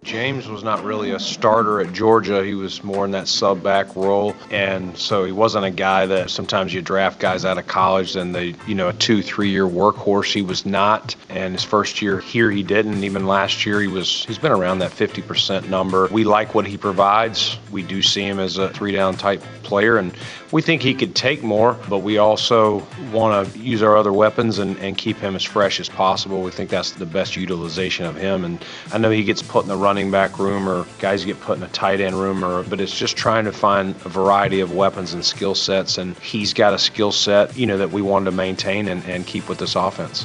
James was not really a starter at Georgia. He was more in that sub-back role, and so he wasn't a guy that sometimes you draft guys out of college and they, a 2-3 year workhorse. He was not, and his first year here he didn't. Even last year he's been around that 50% number. We like what he provides. We do see him as a 3-down type player, and we think he could take more, but we also want to use our other weapons and keep him as fresh as possible. We think that's the best utilization of him, and I know he gets put in the running back room or guys get put in a tight end room, but it's just trying to find a variety of weapons and skill sets, and he's got a skill set, that we wanted to maintain and keep with this offense.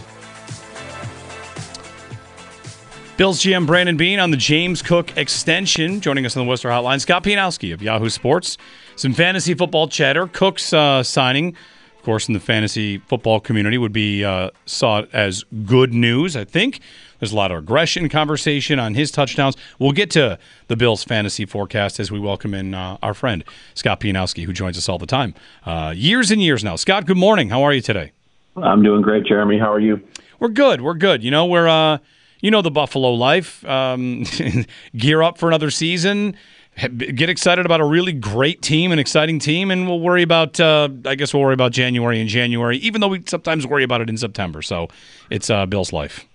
Bills GM Brandon Beane on the James Cook extension, joining us on the Worcester Hotline. Scott Pianowski of Yahoo Sports. Some fantasy football chatter. Cook's signing, of course, in the fantasy football community would be sought as good news, I think. There's a lot of aggression conversation on his touchdowns. We'll get to the Bills fantasy forecast as we welcome in our friend, Scott Pianowski, who joins us all the time. Years and years now. Scott, good morning. How are you today? I'm doing great, Jeremy. How are you? We're good. We're the Buffalo life. Gear up for another season. Get excited about a really great team, an exciting team, and we'll worry about, January in January, even though we sometimes worry about it in September. So it's Bill's life.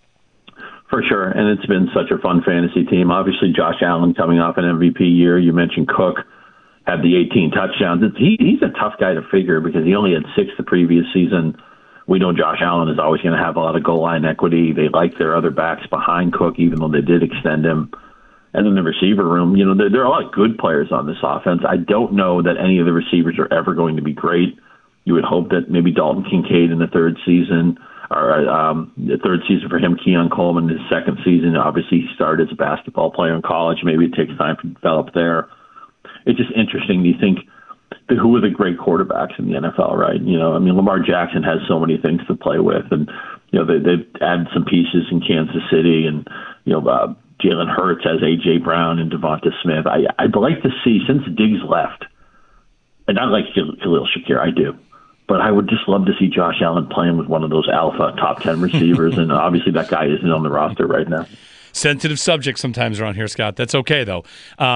For sure, and it's been such a fun fantasy team. Obviously, Josh Allen coming off an MVP year. You mentioned Cook had the 18 touchdowns. He's a tough guy to figure because he only had 6 the previous season. We know Josh Allen is always going to have a lot of goal line equity. They like their other backs behind Cook, even though they did extend him. And in the receiver room, there are a lot of good players on this offense. I don't know that any of the receivers are ever going to be great. You would hope that maybe Dalton Kincaid in the third season, or the third season for him, Keon Coleman in his second season. Obviously, he started as a basketball player in college. Maybe it takes time to develop there. It's just interesting. You think, who are the great quarterbacks in the NFL, right? Lamar Jackson has so many things to play with, and they've added some pieces in Kansas City, and Jalen Hurts has A.J. Brown and Devonta Smith. I'd like to see, since Diggs left, and I like Khalil Shakir, I do, but I would just love to see Josh Allen playing with one of those alpha top 10 receivers, and obviously that guy isn't on the roster right now. Sensitive subject sometimes around here, Scott. That's okay, though.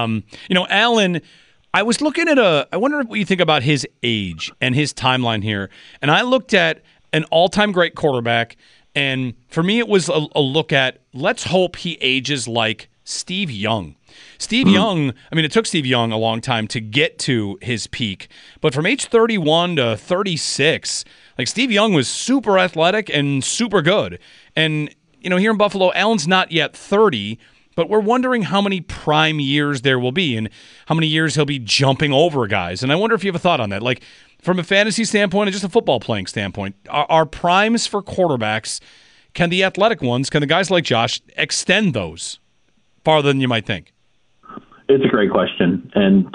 Allen, I was looking at I wonder what you think about his age and his timeline here, and I looked at an all-time great quarterback, and for me, it was a look at, let's hope he ages like Steve Young. Steve Young, it took Steve Young a long time to get to his peak, but from age 31 to 36, Steve Young was super athletic and super good. And, here in Buffalo, Allen's not yet 30, but we're wondering how many prime years there will be and how many years he'll be jumping over guys. And I wonder if you have a thought on that. From a fantasy standpoint and just a football playing standpoint, are primes for quarterbacks, can the athletic ones, can the guys like Josh extend those farther than you might think? It's a great question. And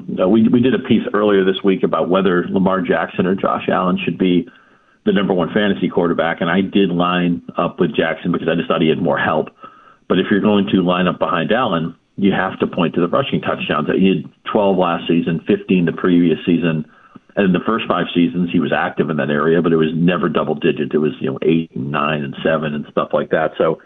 we did a piece earlier this week about whether Lamar Jackson or Josh Allen should be the number one fantasy quarterback. And I did line up with Jackson because I just thought he had more help. But if you're going to line up behind Allen, you have to point to the rushing touchdowns. He had 12 last season, 15 the previous season. And in the first 5 seasons, he was active in that area, but it was never double digit. It was 8 and 9 and 7 and stuff like that. So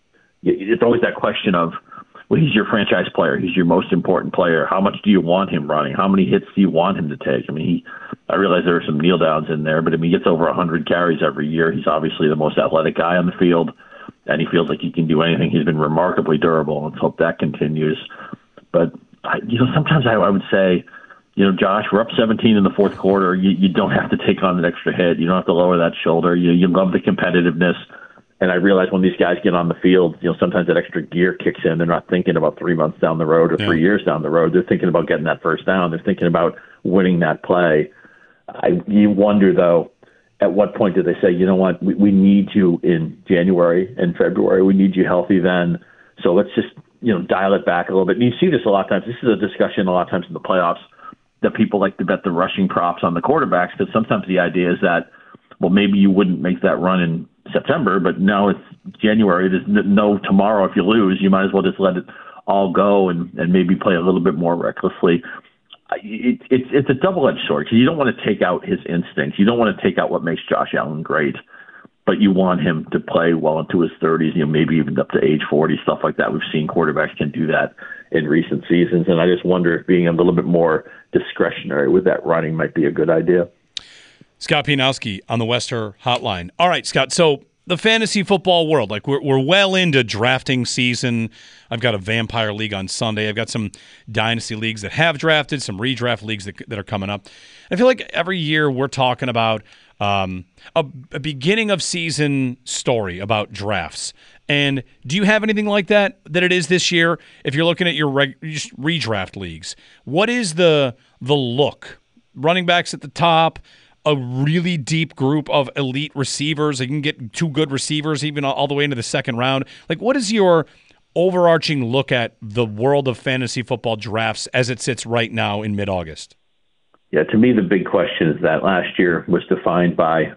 it's always that question of, well, he's your franchise player. He's your most important player. How much do you want him running? How many hits do you want him to take? I realize there are some kneel downs in there, but he gets over 100 carries every year. He's obviously the most athletic guy on the field, and he feels like he can do anything. He's been remarkably durable. Let's hope that continues. But sometimes I would say, Josh, we're up 17 in the fourth quarter. You don't have to take on an extra hit. You don't have to lower that shoulder. You love the competitiveness. And I realize when these guys get on the field, sometimes that extra gear kicks in. They're not thinking about 3 months down the road or 3 years down the road. They're thinking about getting that first down. They're thinking about winning that play. You wonder, though, at what point do they say, you know what, we need you in January and February. We need you healthy then. So let's just, dial it back a little bit. And you see this a lot of times. This is a discussion a lot of times in the playoffs that people like to bet the rushing props on the quarterbacks, because sometimes the idea is that, well, maybe you wouldn't make that run in September, but now it's January. There's no tomorrow if you lose. You might as well just let it all go and maybe play a little bit more recklessly. It's a double-edged sword because you don't want to take out his instincts. You don't want to take out what makes Josh Allen great. but you want him to play well into his 30s, maybe even up to age 40, stuff like that. We've seen quarterbacks can do that in recent seasons, and I just wonder if being a little bit more discretionary with that running might be a good idea. Scott Pianowski on the Wester Hotline. All right, Scott, so the fantasy football world, like we're well into drafting season. I've got a vampire league on Sunday. I've got some dynasty leagues that have drafted, some redraft leagues that are coming up. I feel like every year we're talking about a beginning of season story about drafts. And do you have anything like that it is this year? If you're looking at your redraft leagues, what is the look? Running backs at the top, a really deep group of elite receivers. You can get 2 good receivers even all the way into the second round. Like, what is your overarching look at the world of fantasy football drafts as it sits right now in mid-August? Yeah, to me, the big question is that last year was defined by,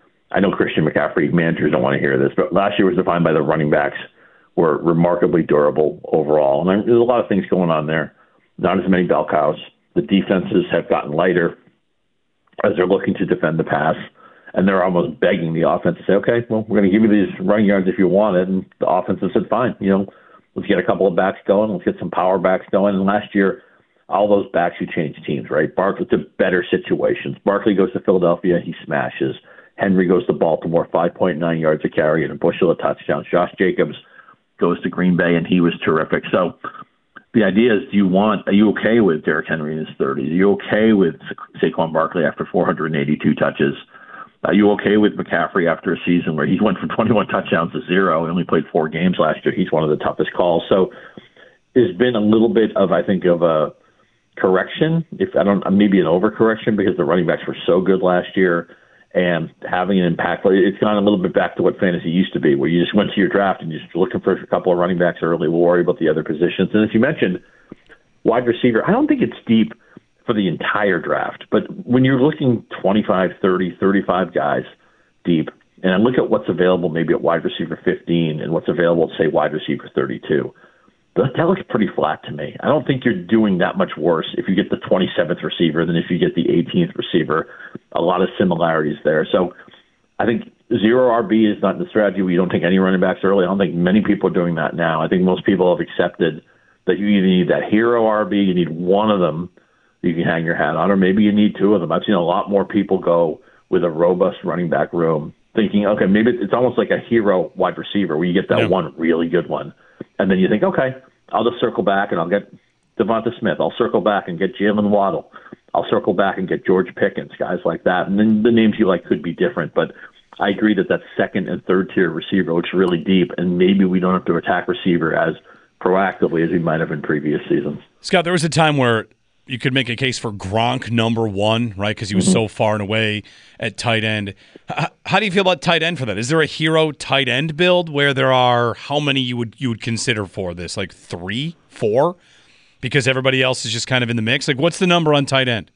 I know Christian McCaffrey managers don't want to hear this, but last year was defined by the running backs were remarkably durable overall. And there's a lot of things going on there. Not as many bell cows. The defenses have gotten lighter as they're looking to defend the pass, and they're almost begging the offense to say, okay, well, we're going to give you these running yards if you want it. And the offense has said, fine, let's get a couple of backs going. Let's get some power backs going. And last year, all those backs who changed teams, right? Barkley to better situations. Barkley goes to Philadelphia, he smashes. Henry goes to Baltimore, 5.9 yards a carry and a bushel of touchdowns. Josh Jacobs goes to Green Bay, and he was terrific. So the idea is, are you okay with Derrick Henry in his 30s? Are you okay with Saquon Barkley after 482 touches? Are you okay with McCaffrey after a season where he went from 21 touchdowns to 0? He only played 4 games last year. He's one of the toughest calls. So there's been a little bit of, I think, of a correction, maybe an overcorrection, because the running backs were so good last year and having an impact. It's gone a little bit back to what fantasy used to be, where you just went to your draft and you're just looking for a couple of running backs early. We'll worry about the other positions. And as you mentioned, wide receiver, I don't think it's deep for the entire draft, but when you're looking 25, 30, 35 guys deep, and I look at what's available maybe at wide receiver 15 and what's available at, say, wide receiver 32, that looks pretty flat to me. I don't think you're doing that much worse if you get the 27th receiver than if you get the 18th receiver. A lot of similarities there. So I think 0 RB is not the strategy. We don't take any running backs early. I don't think many people are doing that now. I think most people have accepted that you either need that hero RB, you need one of them you can hang your hat on, or maybe you need 2 of them. I've seen a lot more people go with a robust running back room thinking, okay, maybe it's almost like a hero wide receiver where you get that one really good one. And then you think, okay, I'll just circle back and I'll get Devonta Smith. I'll circle back and get Jalen Waddle. I'll circle back and get George Pickens, guys like that. And then the names you like could be different. But I agree that second and third tier receiver looks really deep, and maybe we don't have to attack receiver as proactively as we might have in previous seasons. Scott, there was a time where you could make a case for Gronk number 1, right? Because he was so far and away at tight end. How do you feel about tight end for that? Is there a hero tight end build where there are how many you would consider for this? Like 3, 4? Because everybody else is just kind of in the mix. Like, what's the number on tight end?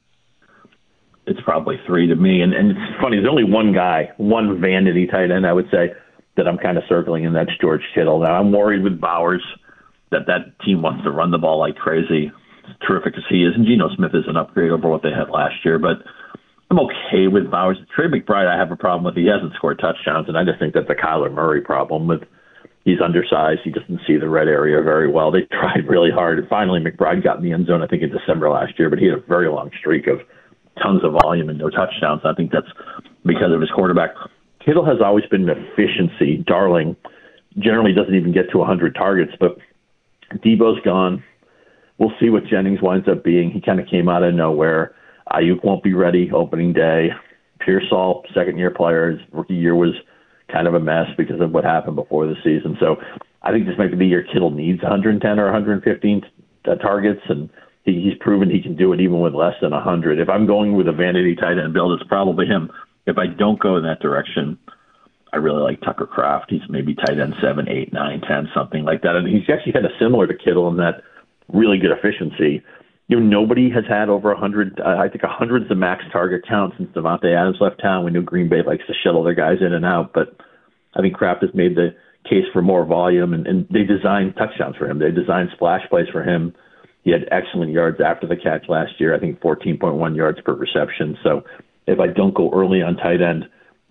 It's probably 3 to me. And it's funny, there's only one guy, one vanity tight end, I would say, that I'm kind of circling, and that's George Kittle. Now, I'm worried with Bowers that team wants to run the ball like crazy. Terrific as he is, and Geno Smith is an upgrade over what they had last year, but I'm okay with Bowers. Trey McBride, I have a problem with. He hasn't scored touchdowns, and I just think that's a Kyler Murray problem. He's undersized. He doesn't see the red area very well. They tried really hard, and finally McBride got in the end zone, I think, in December last year, but he had a very long streak of tons of volume and no touchdowns. I think that's because of his quarterback. Kittle has always been an efficiency darling. Generally doesn't even get to 100 targets, but Debo's gone. We'll see what Jennings winds up being. He kind of came out of nowhere. Ayuk won't be ready opening day. Pearsall, second-year player, his rookie year was kind of a mess because of what happened before the season. So I think this might be the year Kittle needs 110 or 115 targets, and he's proven he can do it even with less than 100. If I'm going with a vanity tight end build, it's probably him. If I don't go in that direction, I really like Tucker Kraft. He's maybe tight end 7, 8, 9, 10, something like that. And he's actually kind of similar to Kittle in that really good efficiency. Nobody has had over 100. I think 100 is the max target count since Davante Adams left town. We knew Green Bay likes to shuttle their guys in and out, but I think Kraft has made the case for more volume, and they designed touchdowns for him. They designed splash plays for him. He had excellent yards after the catch last year. I think 14.1 yards per reception. So if I don't go early on tight end,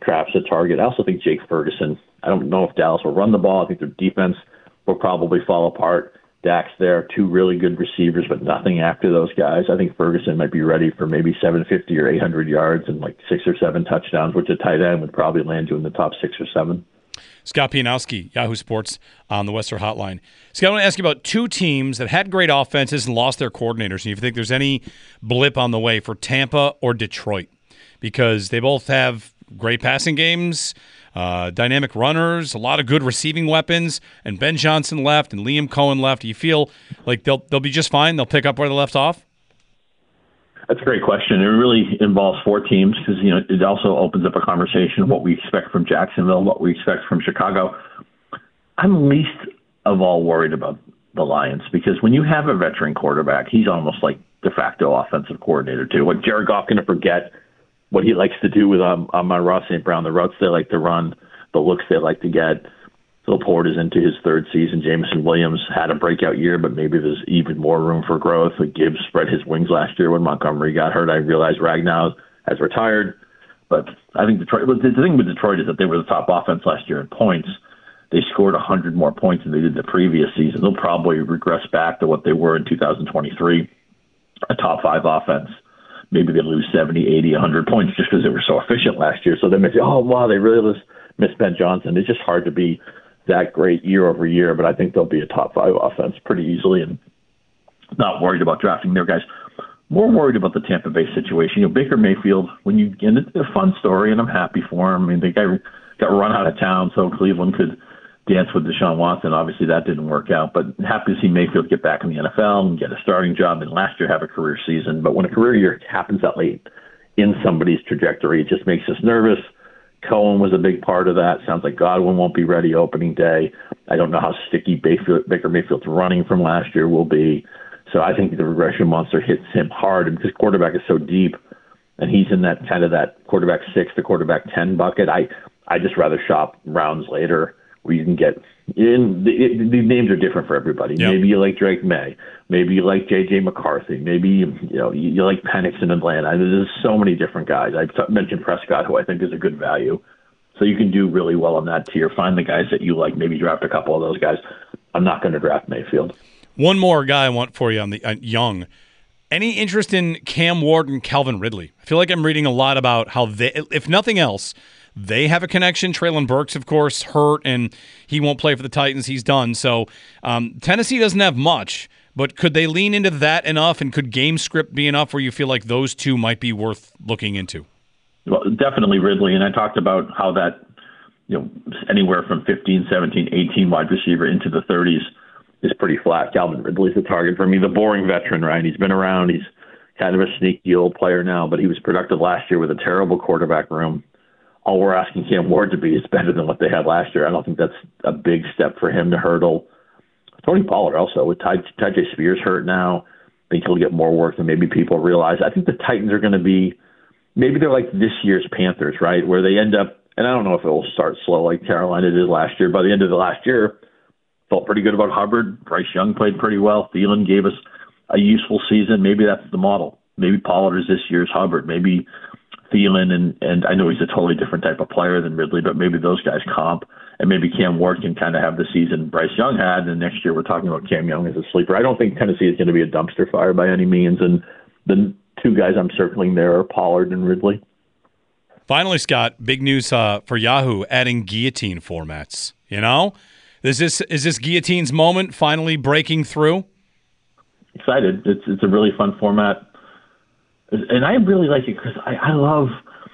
Trapp's a target. I also think Jake Ferguson. I don't know if Dallas will run the ball. I think their defense will probably fall apart. Dak's there, 2 really good receivers, but nothing after those guys. I think Ferguson might be ready for maybe 750 or 800 yards and like 6 or 7 touchdowns, which a tight end would probably land you in the top 6 or 7. Scott Pianowski, Yahoo Sports on the Western Hotline. Scott, I want to ask you about 2 teams that had great offenses and lost their coordinators. And you think there's any blip on the way for Tampa or Detroit? Because they both have great passing games, dynamic runners, a lot of good receiving weapons, and Ben Johnson left and Liam Cohen left. Do you feel like they'll be just fine? They'll pick up where they left off? That's a great question. It really involves 4 teams because, it also opens up a conversation of what we expect from Jacksonville, what we expect from Chicago. I'm least of all worried about the Lions because when you have a veteran quarterback, he's almost like de facto offensive coordinator too. What Jared Goff going to forget what he likes to do with Amon-Ra St. Brown, the routes they like to run, the looks they like to get. Phil Ford is into his 3rd season. Jameson Williams had a breakout year, but maybe there's even more room for growth. Gibbs spread his wings last year when Montgomery got hurt. I realized Ragnow has retired. But I think Detroit, the thing with Detroit is that they were the top offense last year in points. They scored 100 more points than they did the previous season. They'll probably regress back to what they were in 2023, a top 5 offense. Maybe they lose 70, 80, 100 points just because they were so efficient last year. So they may say, oh, wow, they really missed Ben Johnson. It's just hard to be that great year over year, but I think they'll be a top 5 offense pretty easily and not worried about drafting their guys. More worried about the Tampa Bay situation. Baker Mayfield, and it's a fun story, and I'm happy for him. I mean, the guy got run out of town so Cleveland could dance with Deshaun Watson. Obviously, that didn't work out, but happy to see Mayfield get back in the NFL and get a starting job, and last year have a career season. But when a career year happens that late in somebody's trajectory, it just makes us nervous. Cohen was a big part of that. Sounds like Godwin won't be ready opening day. I don't know how sticky Baker Mayfield's running from last year will be. So I think the regression monster hits him hard. And because quarterback is so deep, and he's in that kind of that quarterback 6 to quarterback 10 bucket, I just rather shop rounds later where you can get in. The names are different for everybody. Yep. Maybe you like Drake May. Maybe you like J.J. McCarthy. Maybe you like Penix in Atlanta. There's so many different guys. I mentioned Prescott, who I think is a good value. So you can do really well on that tier. Find the guys that you like. Maybe draft a couple of those guys. I'm not going to draft Mayfield. One more guy I want for you on the Young. Any interest in Cam Ward and Calvin Ridley? I feel like I'm reading a lot about how they, if nothing else, they have a connection. Treylon Burks, of course, hurt, and he won't play for the Titans. He's done. So Tennessee doesn't have much, but could they lean into that enough, and could game script be enough where you feel like those two might be worth looking into? Well, definitely Ridley, and I talked about how that, anywhere from 15, 17, 18 wide receiver into the 30s is pretty flat. Calvin Ridley's the target for me, the boring veteran, right? He's been around. He's kind of a sneaky old player now, but he was productive last year with a terrible quarterback room. All we're asking Cam Ward to be is better than what they had last year. I don't think that's a big step for him to hurdle. Tony Pollard also, with Tyjae Spears hurt now, I think he'll get more work than maybe people realize. I think the Titans are going to be, maybe they're like this year's Panthers, right, where they end up, and I don't know if it will start slow like Carolina did last year. By the end of the last year, felt pretty good about Hubbard. Bryce Young played pretty well. Thielen gave us a useful season. Maybe that's the model. Maybe Pollard is this year's Hubbard. Maybe Thielen, and I know he's a totally different type of player than Ridley, but maybe those guys comp, and maybe Cam Ward can kind of have the season Bryce Young had, and next year we're talking about Cam Young as a sleeper. I don't think Tennessee is going to be a dumpster fire by any means, and the 2 guys I'm circling there are Pollard and Ridley. Finally, Scott, big news for Yahoo, adding guillotine formats. Is this guillotine's moment finally breaking through? Excited. It's a really fun format. And I really like it because I love,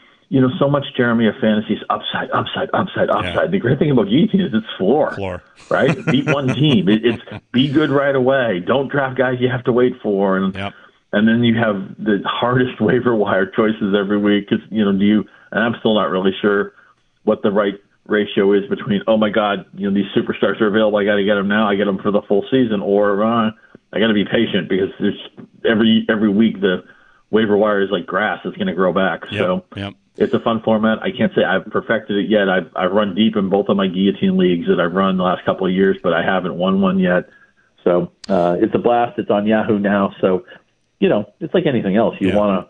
so much Jeremy of fantasy's upside. Yeah. The great thing about guillotine is it's floor, right? Beat one team. It's be good right away. Don't draft guys you have to wait for. And then you have the hardest waiver wire choices every week. Because, and I'm still not really sure what the right ratio is between, oh my God, these superstars are available. I got to get them now. I get them for the full season. Or I got to be patient because there's every week the waiver wire is like grass. It's going to grow back. It's a fun format. I can't say I've perfected it yet. I've run deep in both of my guillotine leagues that I've run the last couple of years, but I haven't won one yet. So it's a blast. It's on Yahoo now. So, it's like anything else. You want to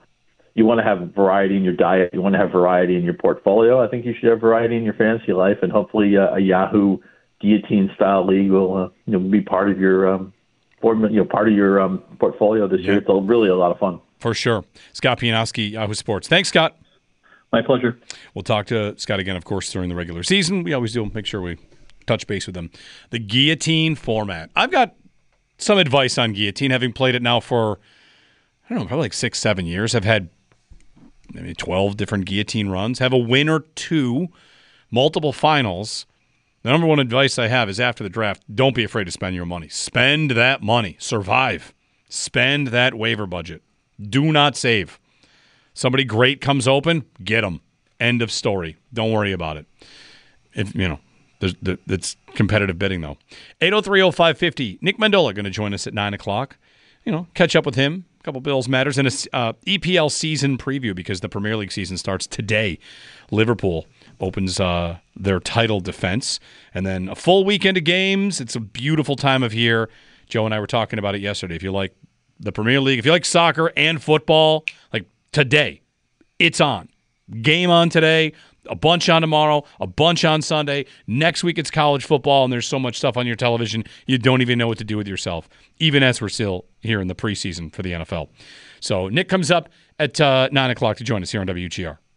you want to have variety in your diet. You want to have variety in your portfolio. I think you should have variety in your fantasy life, and hopefully a Yahoo guillotine style league will be part of your portfolio this year. It's really a lot of fun. For sure. Scott Pianowski, Yahoo Sports. Thanks, Scott. My pleasure. We'll talk to Scott again, of course, during the regular season. We always do. Make sure we touch base with him. The guillotine format. I've got some advice on guillotine, having played it now for, I don't know, probably like 6-7 years. I've had maybe 12 different guillotine runs, have a win or two, multiple finals. The number one advice I have is after the draft, don't be afraid to spend your money. Spend that money. Survive. Spend that waiver budget. Do not save. Somebody great comes open, get them. End of story. Don't worry about it. If it's competitive bidding, though. 803-0550. Nick Mendola going to join us at 9 o'clock. Catch up with him. A couple Bills matters. And a EPL season preview because the Premier League season starts today. Liverpool opens their title defense. And then a full weekend of games. It's a beautiful time of year. Joe and I were talking about it yesterday. If you like the Premier League, if you like soccer and football, like today, it's on. Game on today, a bunch on tomorrow, a bunch on Sunday. Next week it's college football, and there's so much stuff on your television you don't even know what to do with yourself, even as we're still here in the preseason for the NFL. So Nick comes up at 9 o'clock to join us here on WGR.